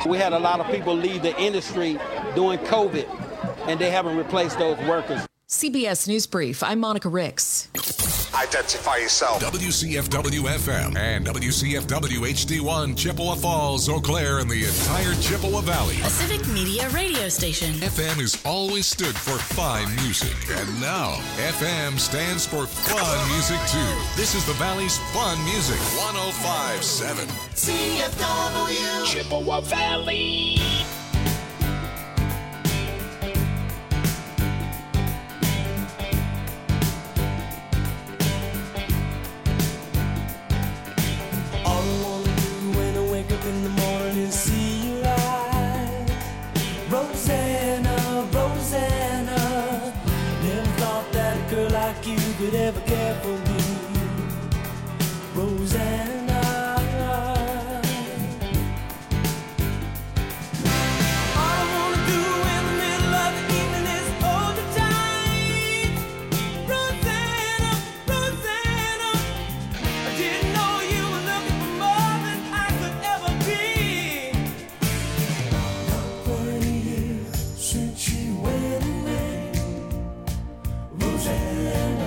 We had a lot of people leave the industry during COVID, and they haven't replaced those workers. CBS News Brief, I'm Monica Ricks. Identify yourself. WCFW-FM and WCFW-HD1, Chippewa Falls, Eau Claire, and the entire Chippewa Valley. A civic media radio station. FM has always stood for fine music. And now, FM stands for fun music, too. This is the Valley's fun music. 105.7. CFW. Chippewa Valley. Could ever care for me, Rosanna. All I wanna do in the middle of the evening is hold you tight, Rosanna, Rosanna. I didn't know you were looking for more than I could ever be. Not 20 years since she went away, Rosanna.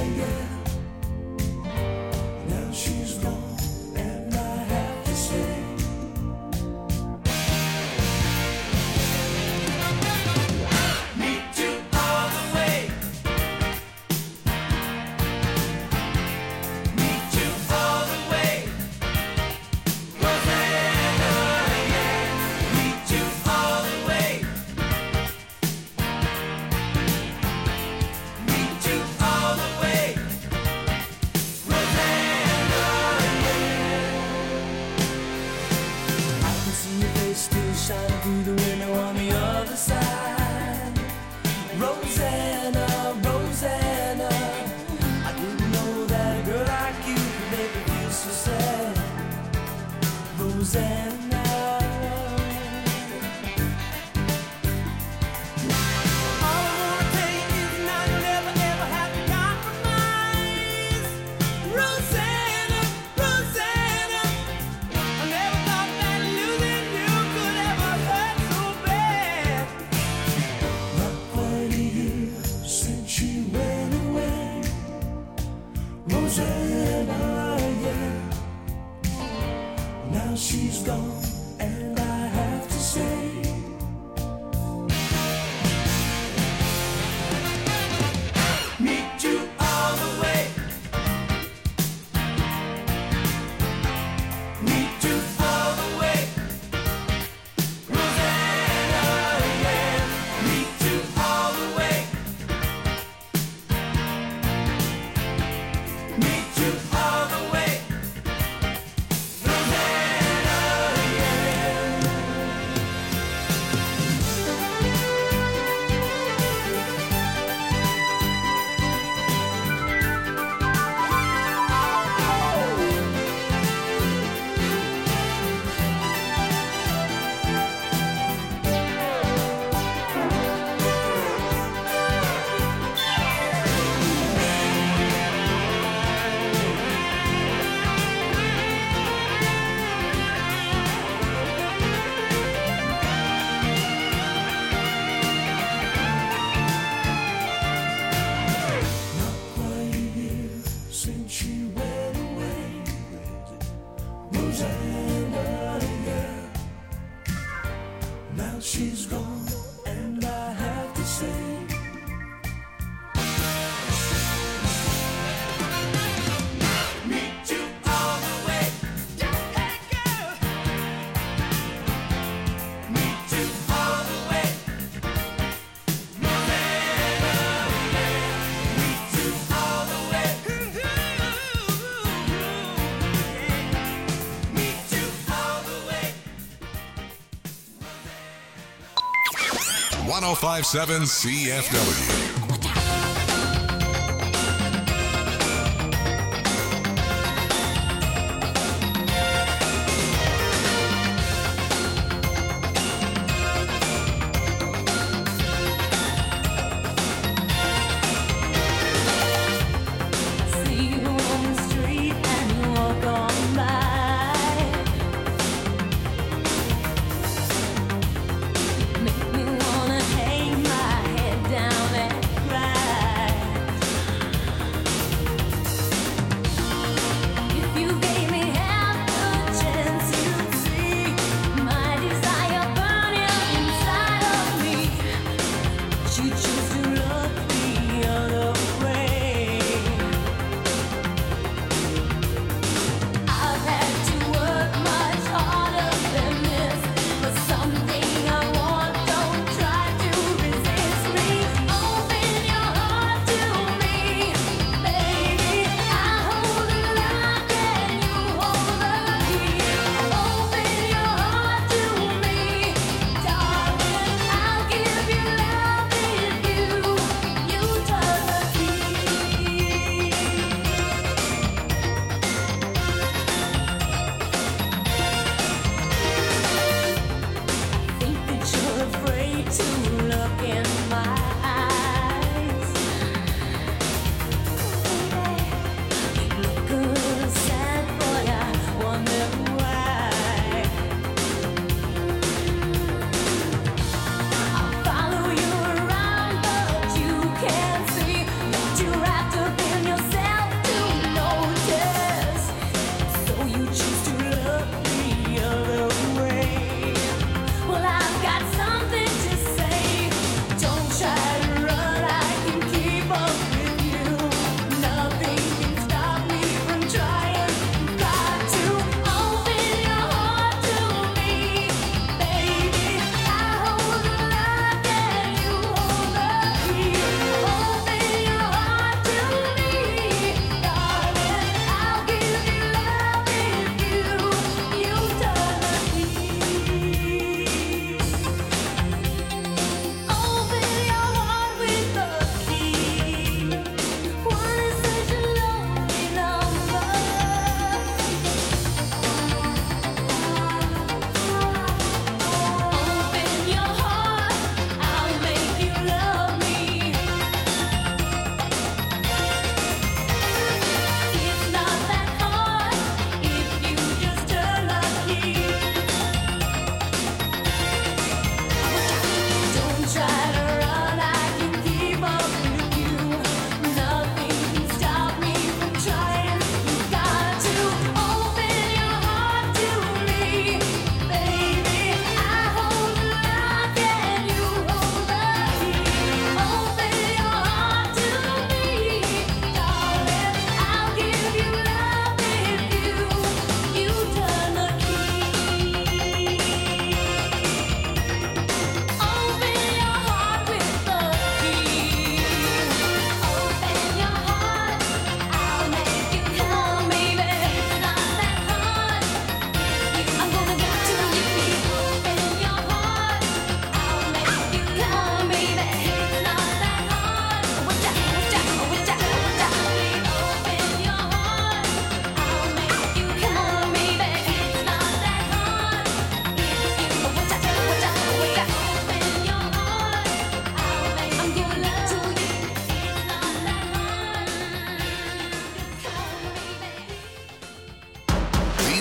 .105.7 CFW.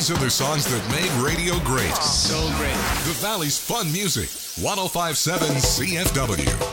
These are the songs that made radio great. So great. The Valley's Fun Music, 105.7 CFW.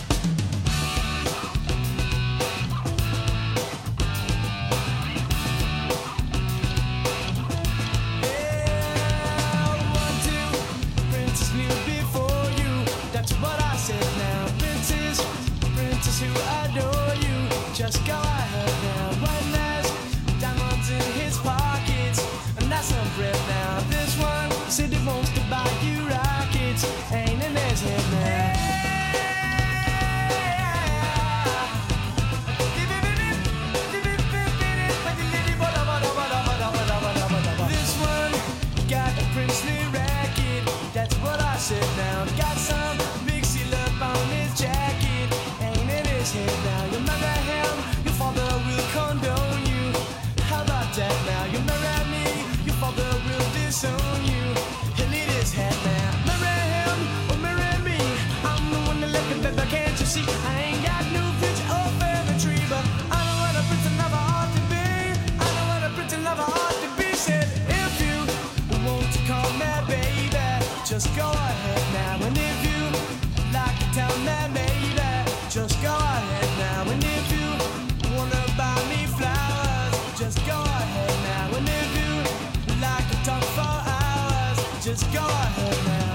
Just go ahead now, and if you like to tell me, maybe, just go ahead now, and if you wanna buy me flowers, just go ahead now, and if you like to talk for hours, just go ahead now.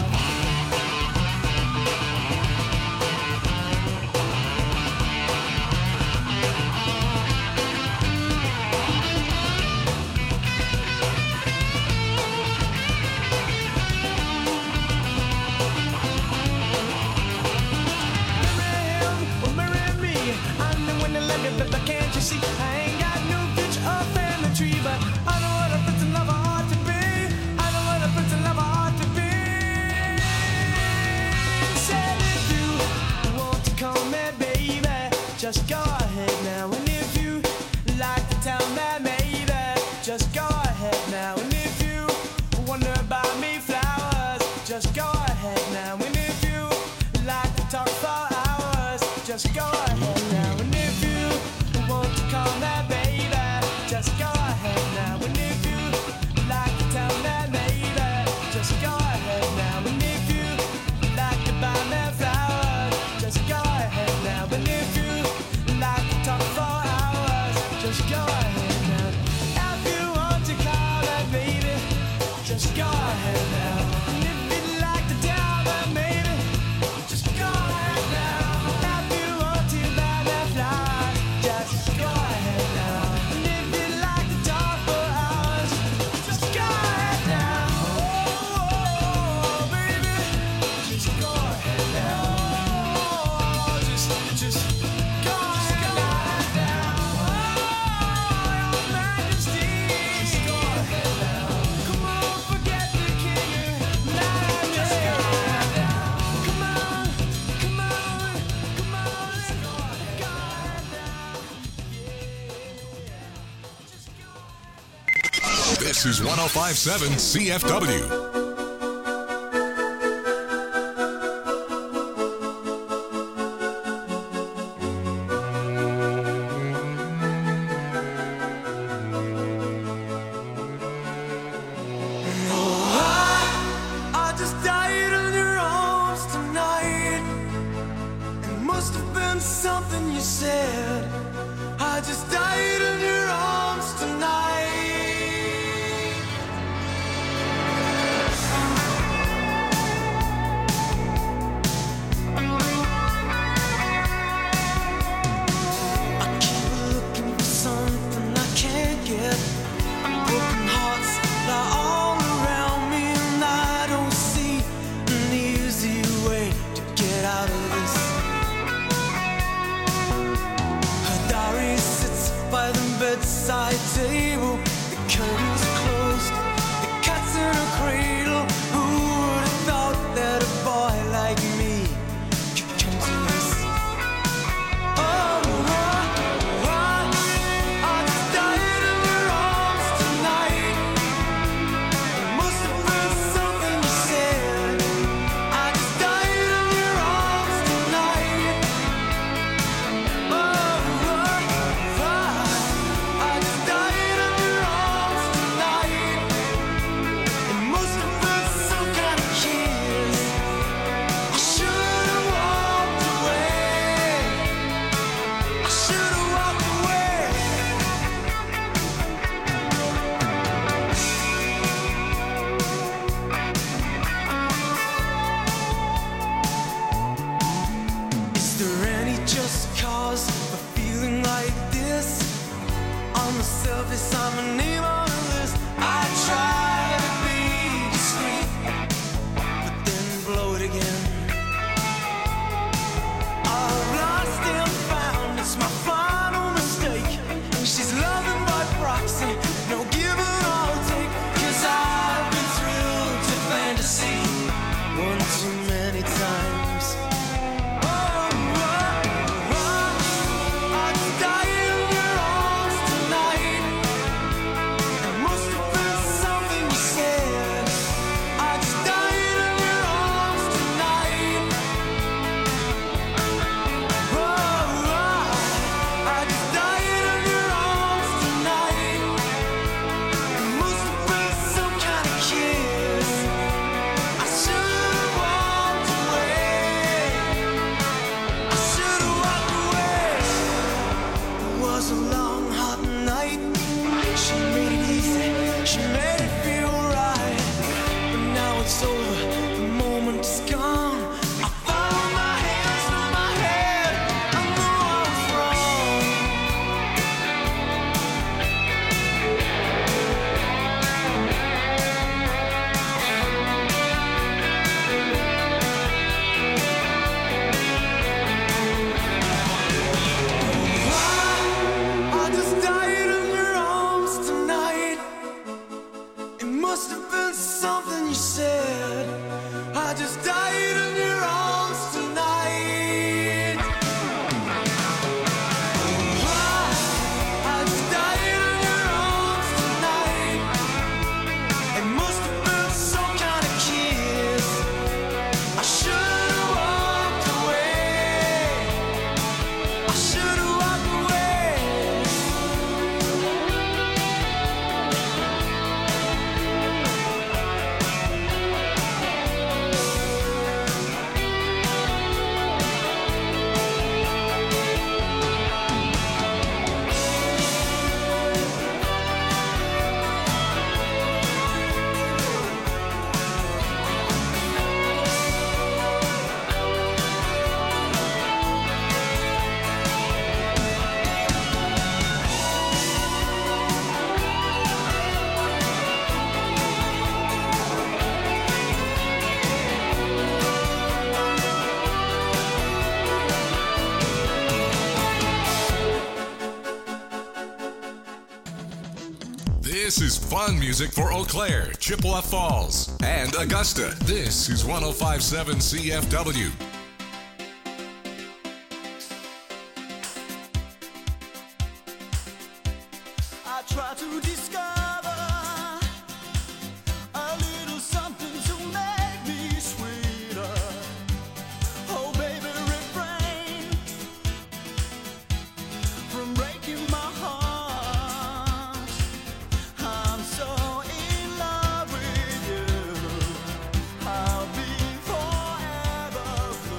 Can't you see I ain't got no picture up in the tree, but I know what a prince and lover ought to be. I know what a prince and lover ought to be. Said if you want to call me baby, just go ahead now. And if you like to tell me maybe, just go ahead now. And if you wanna buy me flowers, just go ahead now. And if you like to talk for hours, just go ahead now. And if you want to call me baby, just go ahead now. And if you like to tell me maybe, just go ahead now. And if you like to buy me flowers, just go ahead now. And if you like to talk for hours, just go ahead now. If you want to call me baby, just go ahead now. And if you like to tell me maybe, just go ahead now. If you want to buy me flowers, just go ahead now. And if you like to talk for hours, just go ahead now. Oh, baby, just go ahead now. Just go ahead now. Oh, your Majesty, just go ahead now. Come on, forget the king. Now just go ahead now. Come on, come on, come on, let's go ahead now. This is 105.7 CFW. I just died in your arms tonight. It must have been something you said. I just died in your arms tonight. I keep looking for something I can't get. Broken hearts lie all around me, and I don't see an easy way to get out of this. Her diary sits by the bed. selfish, I'm a name on the list. I try to be discreet, but then blow it again. I've lost and found, it's my final mistake. She's loving by proxy, no give or take. 'Cause I've been thrilled to fantasy one too many times. This is fun music for Eau Claire, Chippewa Falls, and Augusta. This is 105.7 CFW. I try to discover a little something to make me sweeter. Oh, baby, refrain from breaking my heart. I'm so in love with you. I'll be forever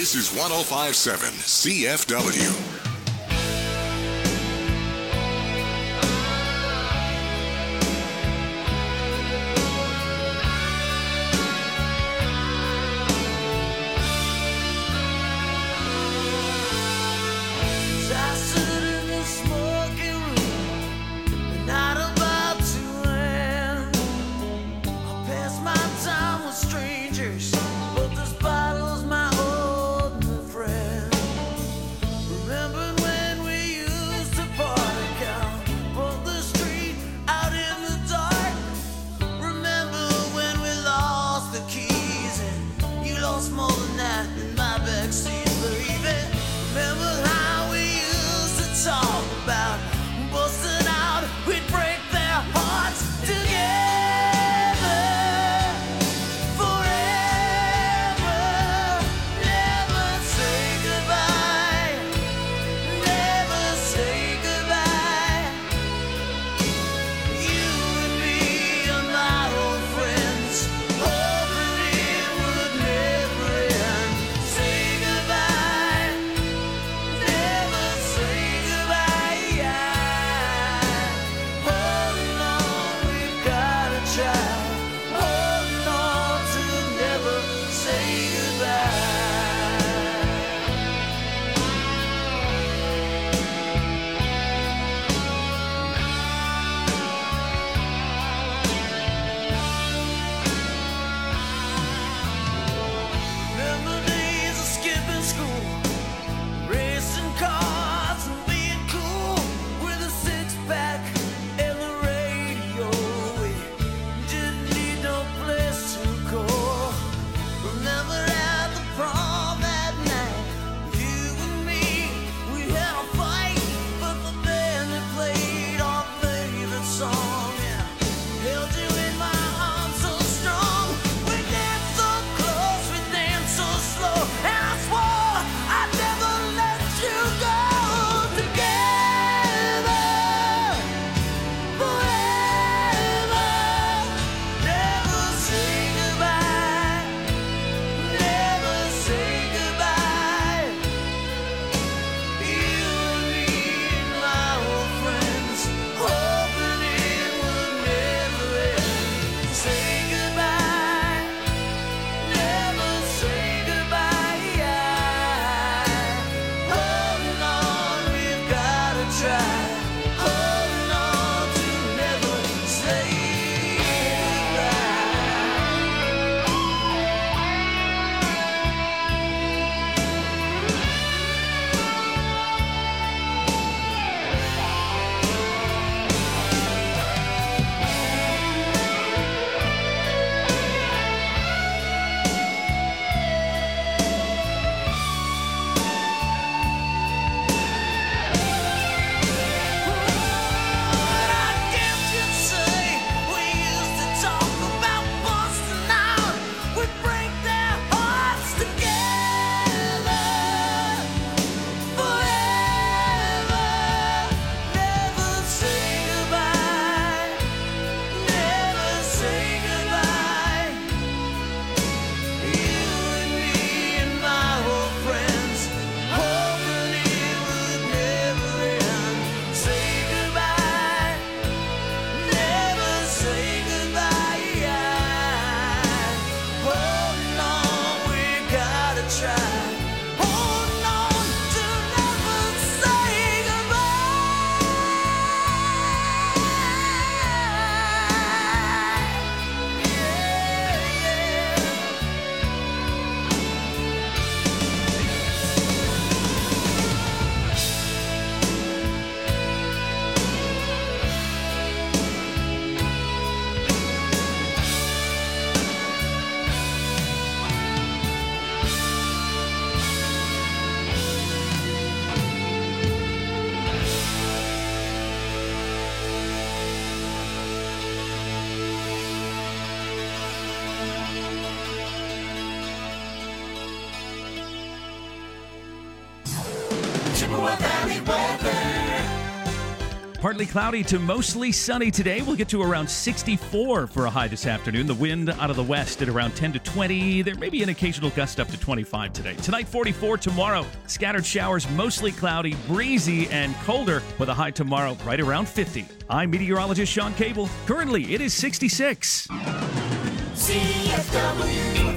This is 105.7 CFW. But this bottle's my old friend. Remember Partly cloudy to mostly sunny today. We'll get to around 64 for a high this afternoon. The wind out of the west at around 10 to 20. There may be an occasional gust up to 25 today. Tonight, 44. Tomorrow, scattered showers, mostly cloudy, breezy, and colder with a high tomorrow right around 50. I'm meteorologist Sean Cable. Currently, it is 66. CFW.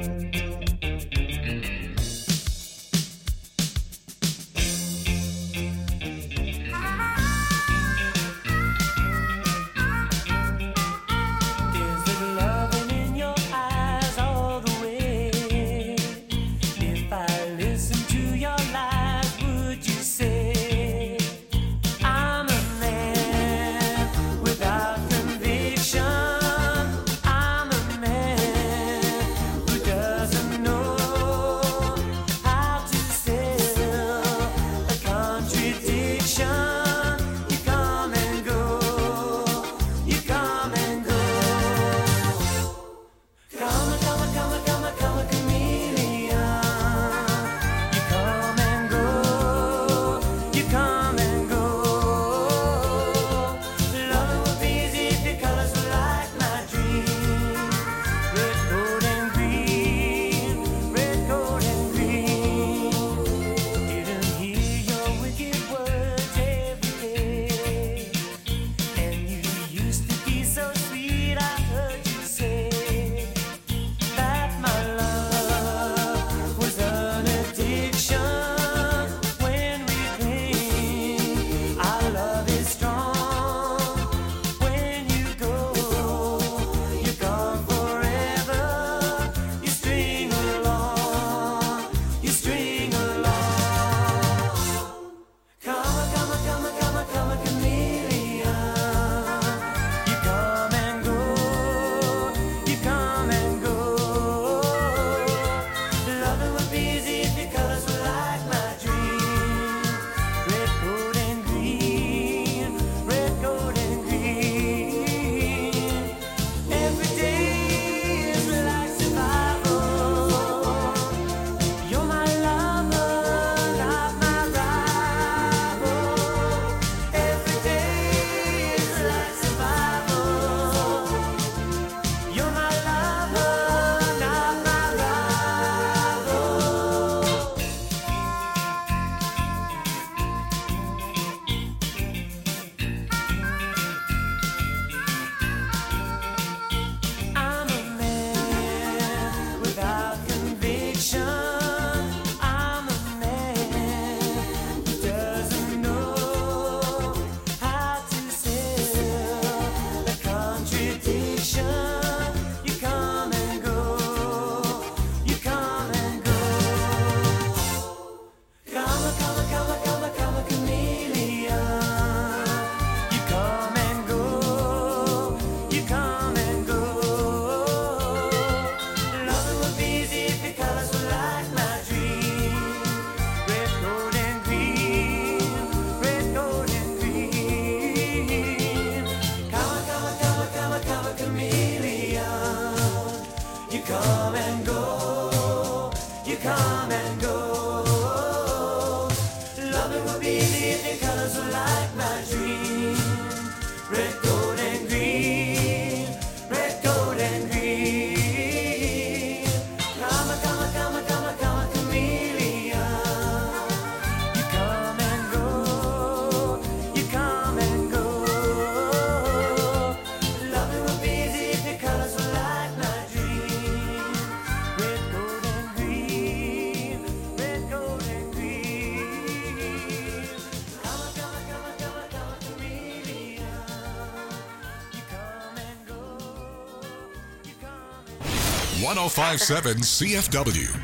.1057 CFW.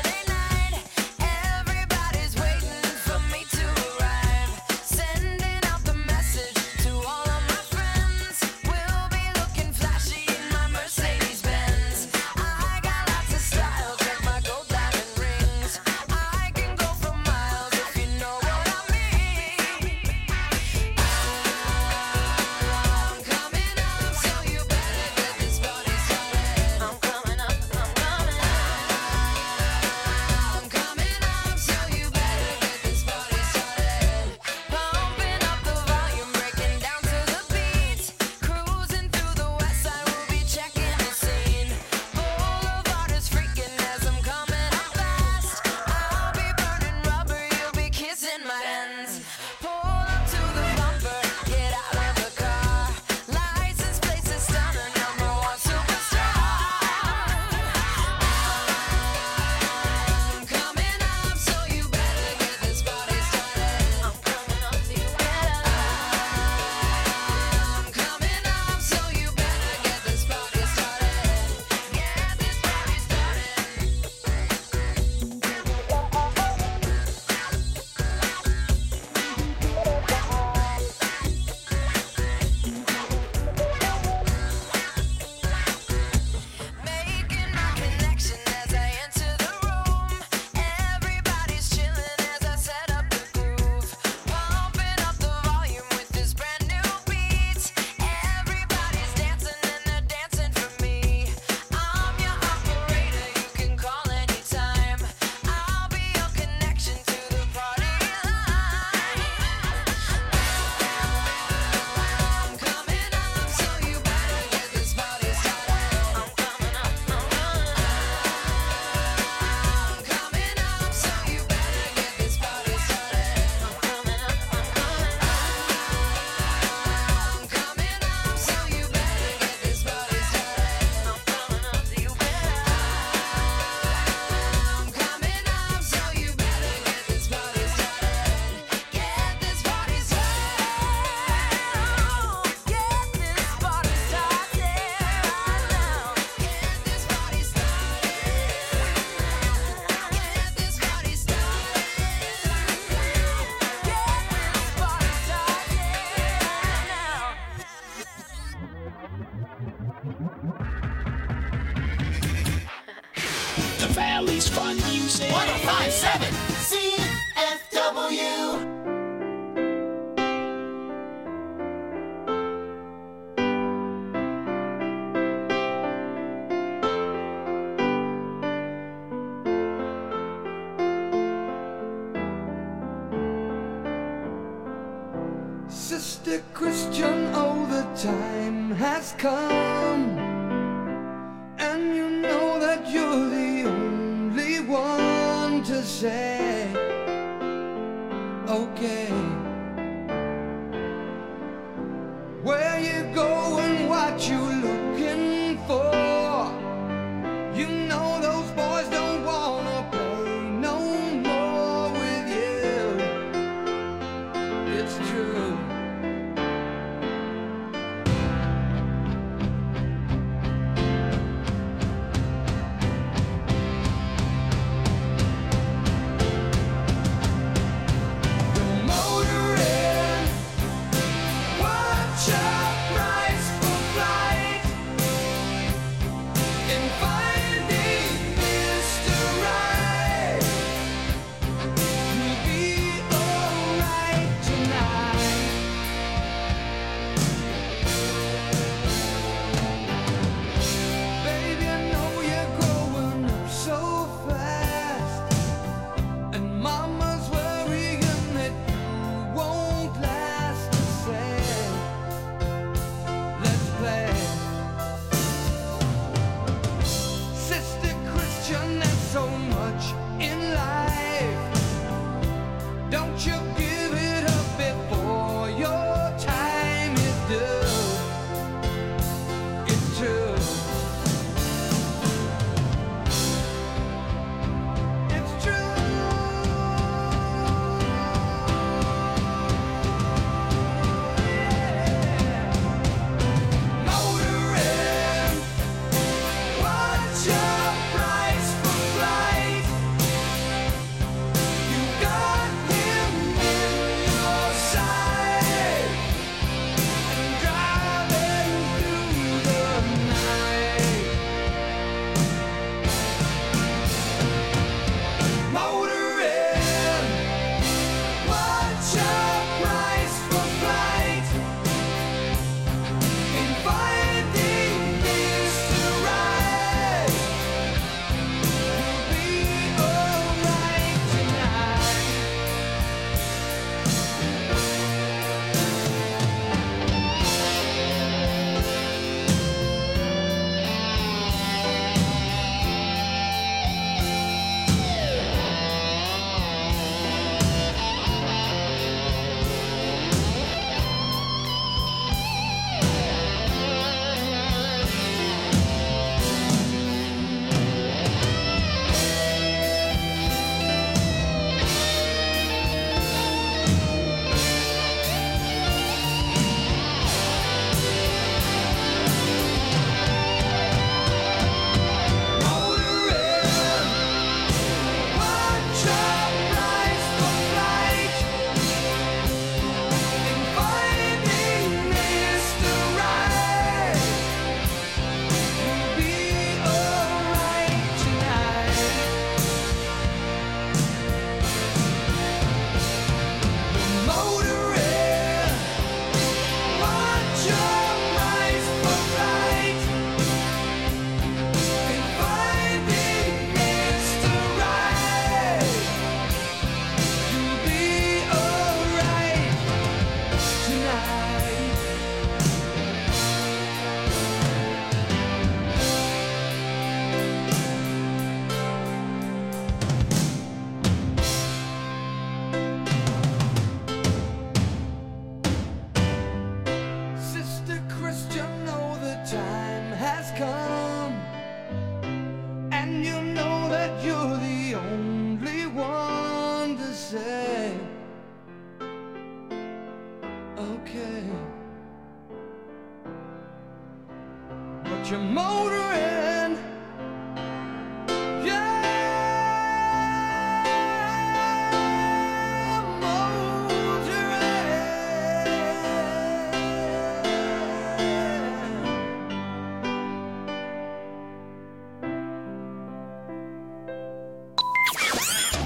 Everybody's waiting for me to arrive. Sending out Valley's fun music. 1057 CFW. Sister Christian, oh, the time has come, and you know that you're the only one to say, okay. Where you going, what you looking for? You know those boys don't wanna play no more with you. It's true. Motor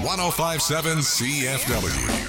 1057 CFW.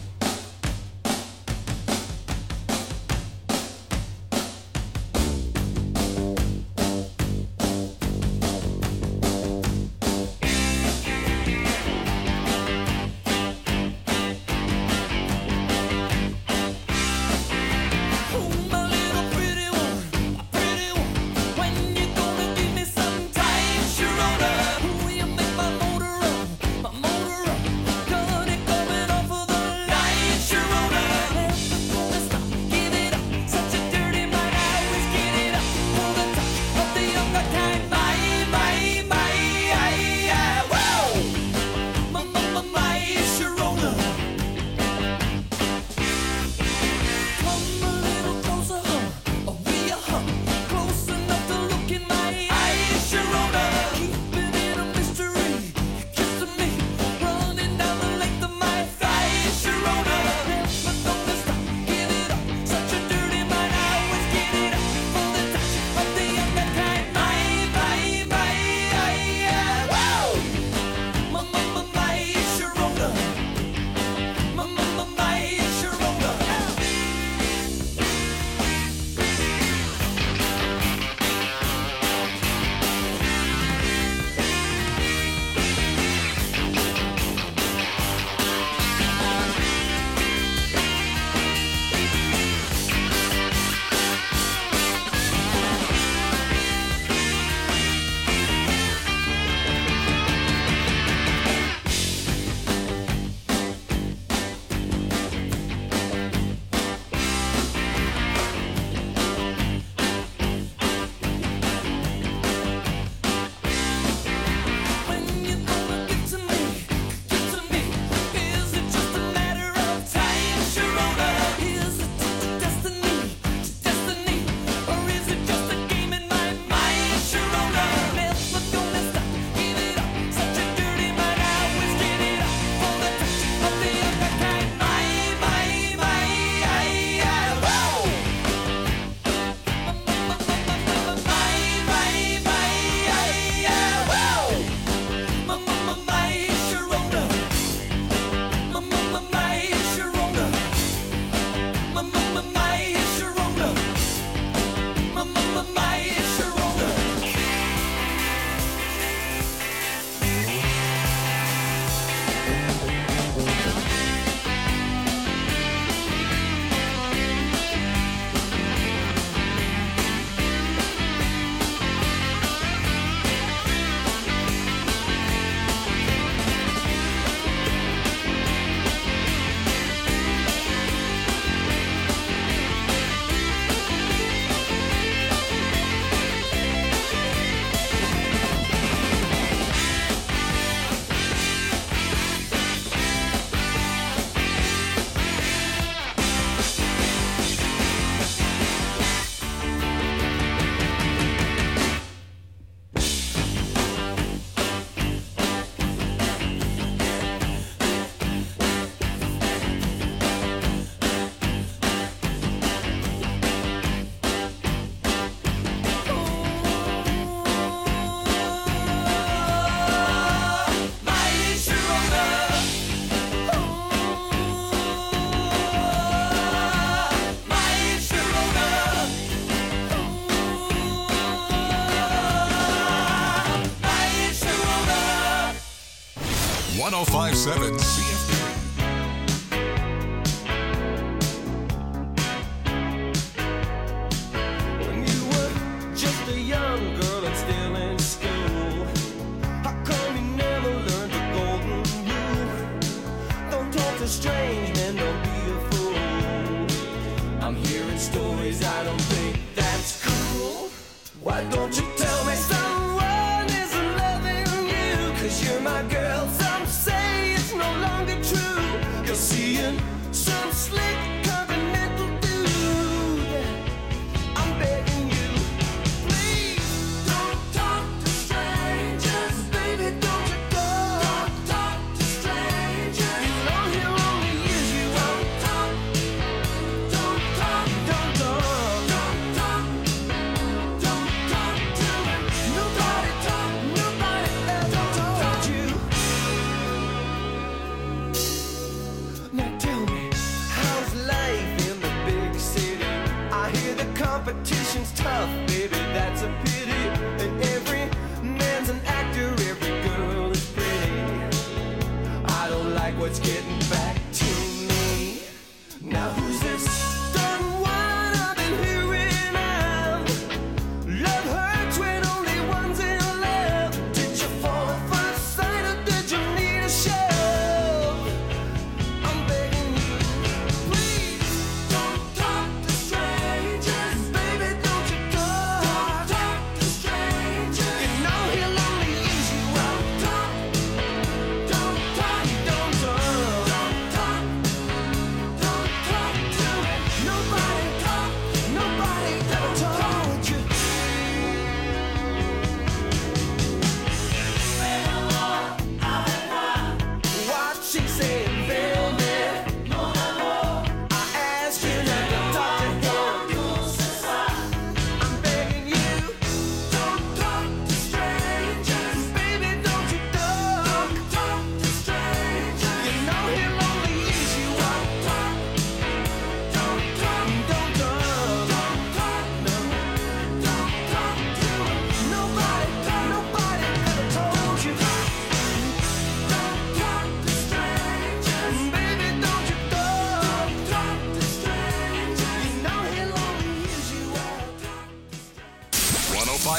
.1057 CFW. When you were just a young girl and still in school, how come you never learned the golden rule? Don't talk to strange men, don't be a fool. I'm hearing stories, I don't think that's cool. Why don't you tell me someone is loving you? 'Cause you're my girl, some say it's no longer true. You're seeing some slick continental dude. I'm begging you, please don't talk to strangers, baby, don't you go. Don't talk to strangers. You know he'll only use you. Don't talk, don't talk, don't talk, don't talk, don't talk to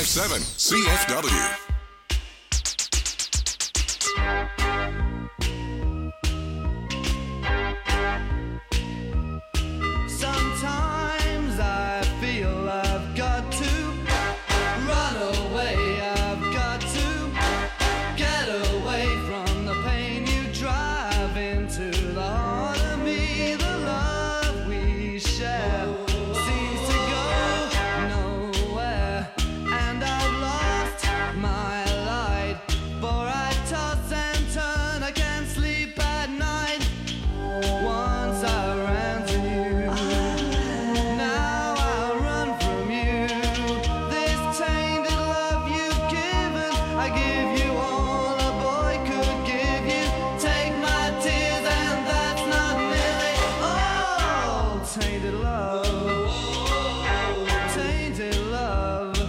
1057 CFW. Sometimes I feel I've got to run away. I've got to get away from the pain you drive into the heart of me. The love we share seems to go nowhere, and I've lost my light. For I toss and turn, I can't sleep at night. Once I ran to you, now I run from you. This tainted love you've given, I give you all a boy could give you. Take my tears and that's not nearly all. Tainted love, tainted love.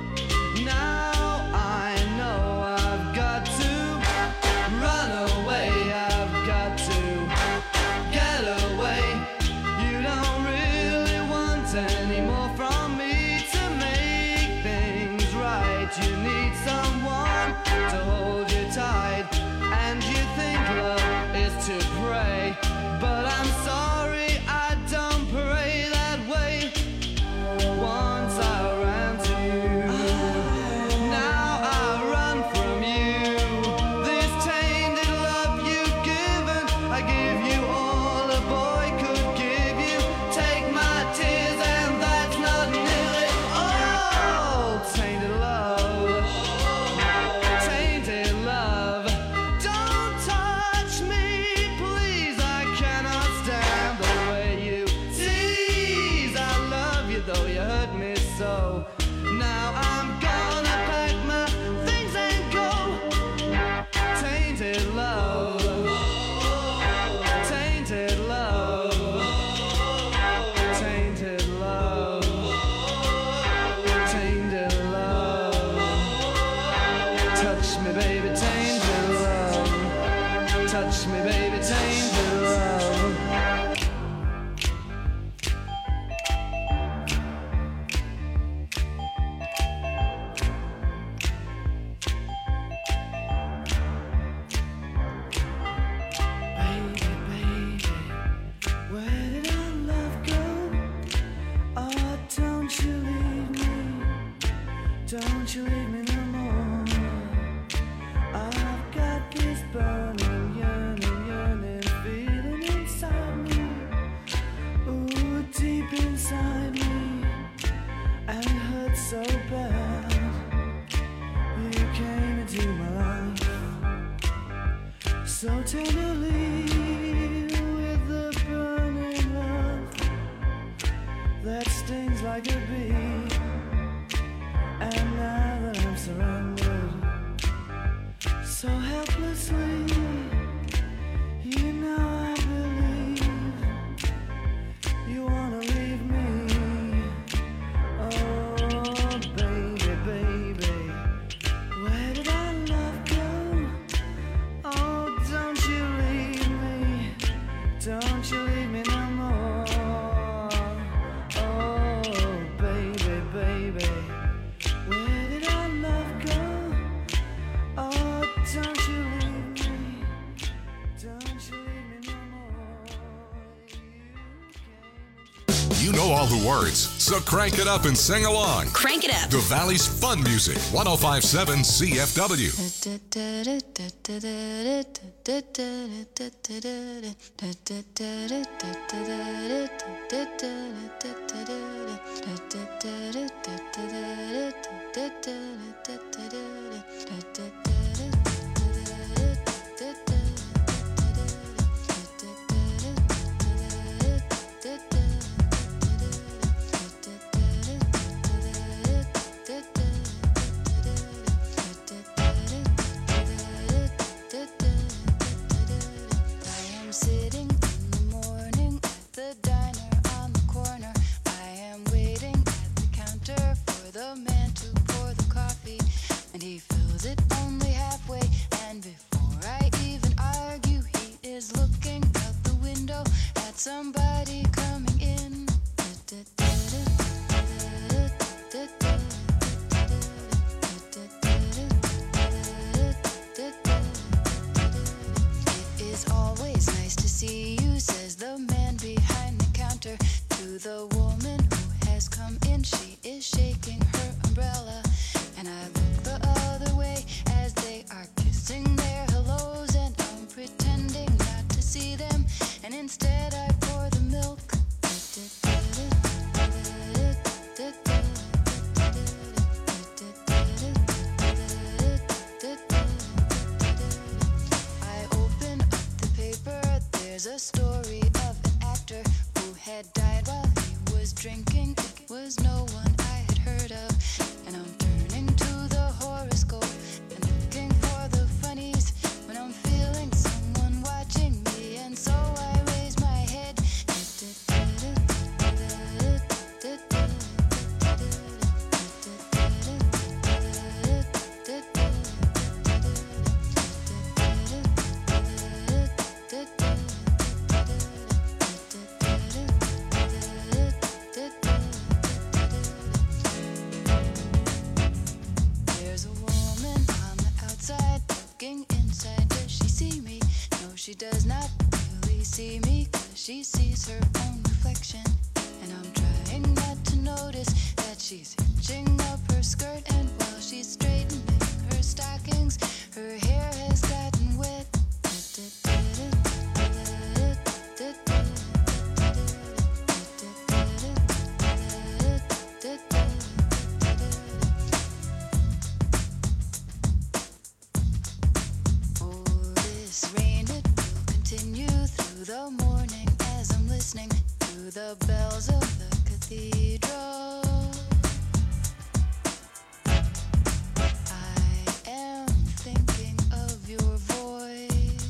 Now I know I've got to run away. I've got to get away. You don't really want any more from me to make things right. You need someone to hold you tight, and you think love is to pray, but I'm sorry, I don't pray that way. Once I ran to you, now I run from you. This tainted love you've given, I give you all a boy could give you. Take my tears and that's not nearly all. Tainted love, tainted love. Don't touch me, please. I cannot stand the way you tease. I love you though you hurt me so. Now I'm gonna pack my things and go. Tainted love, tainted love, tainted love, tainted love. Touch me, baby, tainted love. Touch me, baby, tainted love. Baby, baby, where did our love go? Oh, don't you leave me. Don't you leave me no more. I've got this burning, yearning feeling inside me. Ooh, deep inside me. And it hurts so bad. You came into my life so tenderly, with the burning love that stings like a bee. And now that I'm surrounded so helplessly, you know I believe you wanna leave me. Oh, baby, baby, where did our love go? Oh, don't you leave me. Don't you leave me no more. Oh, baby, baby, where did our love go? Oh, don't you leave me. Don't you leave me no more. You know all the words, so crank it up and sing along. Crank it up. The Valley's Fun Music, 1057 CFW. somebody coming in. she does not really see me, 'cause she sees her own reflection. And I'm trying not to notice that she's hitching up her skirt, and while she's straightening her stockings, her hair has gotten wet. Oh, this rain, it will continue through the morning as I'm listening to the bells of the cathedral. I am thinking of your voice.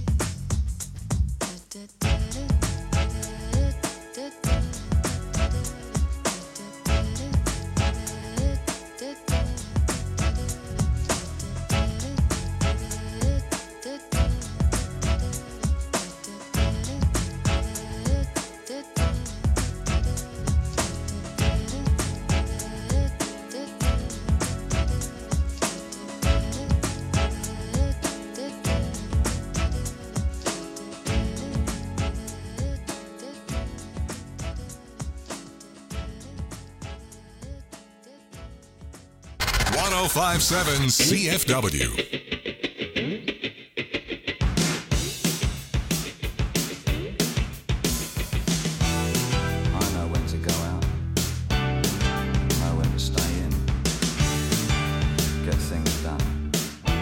.1057 CFW. I know when to go out, know when to stay in, get things done.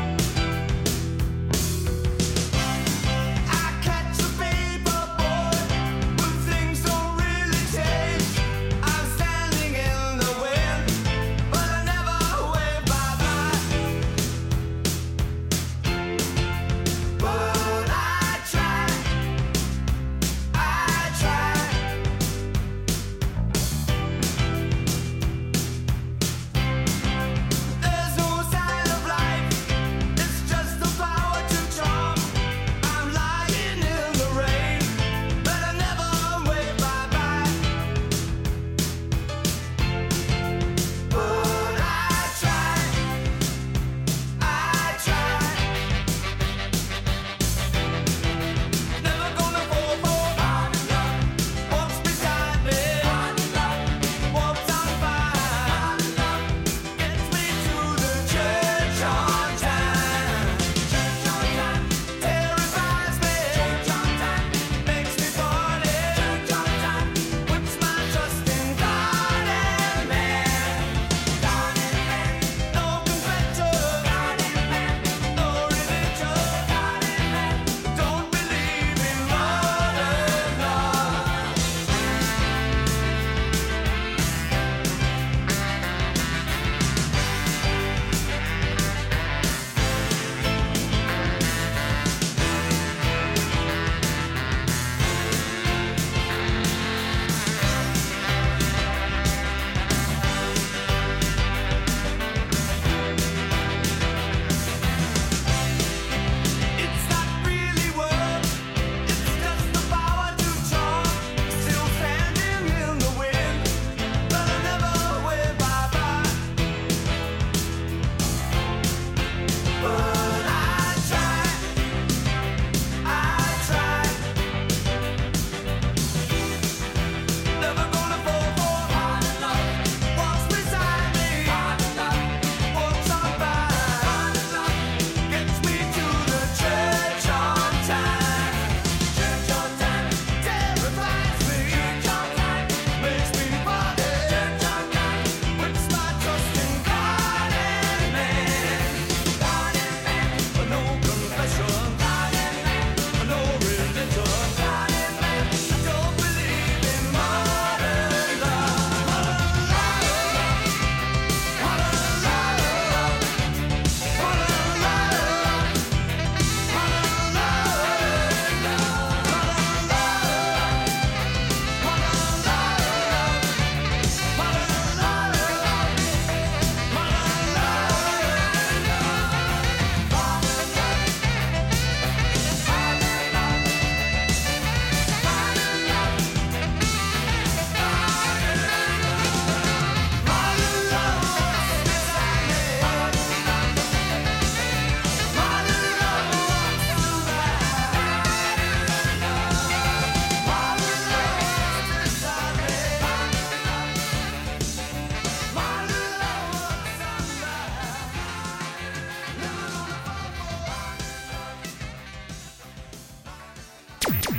I catch a paper boy, but things don't really change. I'm standing in the wind, but I never wave bye-bye.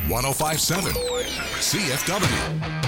1057 CFW.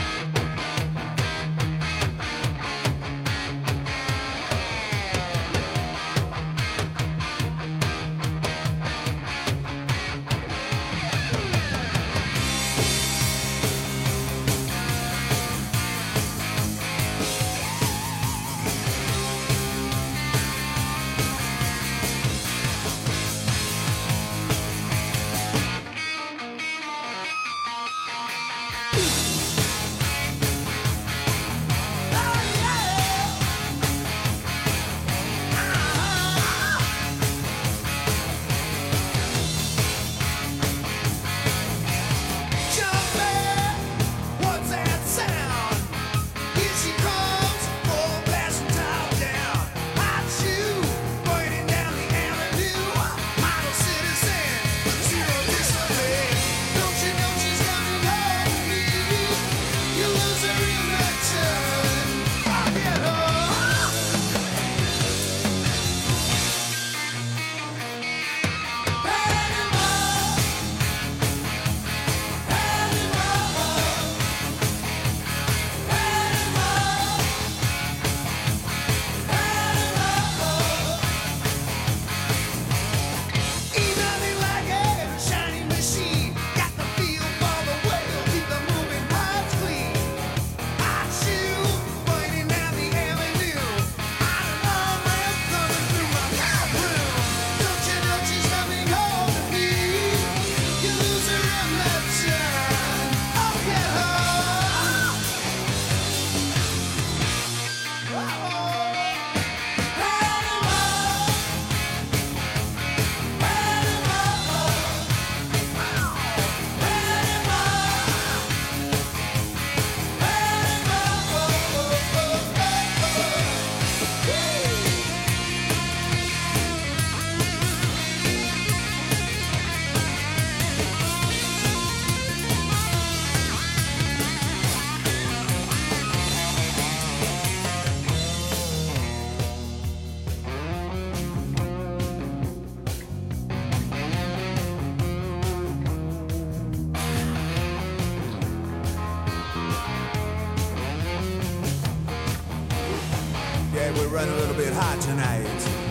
We're running a little bit hot tonight.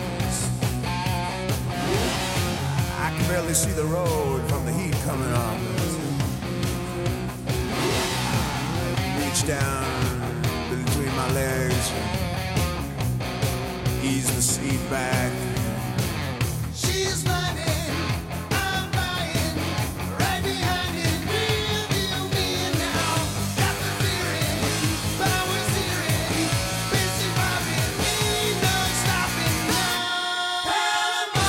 I can barely see the road from the heat coming on. Reach down between my legs, ease the seat back. She's running, I'm buying, right behind it, real me now. Got the feeling, but I was hearing, busy robbing me, no stopping now. Panama,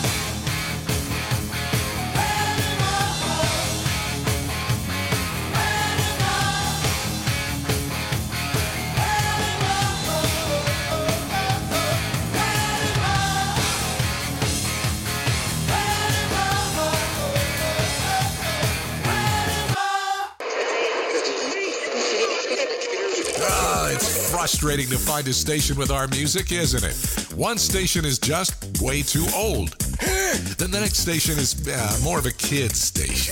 It's frustrating to find a station with our music, isn't it? One station is just way too old. Then the next station is more of a kid's station.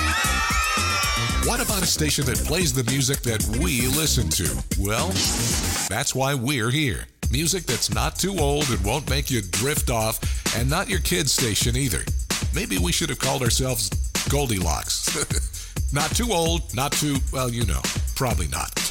What about a station that plays the music that we listen to? Well, that's why we're here. Music that's not too old and won't make you drift off, and not your kid's station either. Maybe we should have called ourselves Goldilocks. Not too old, not too, well, you know, probably not.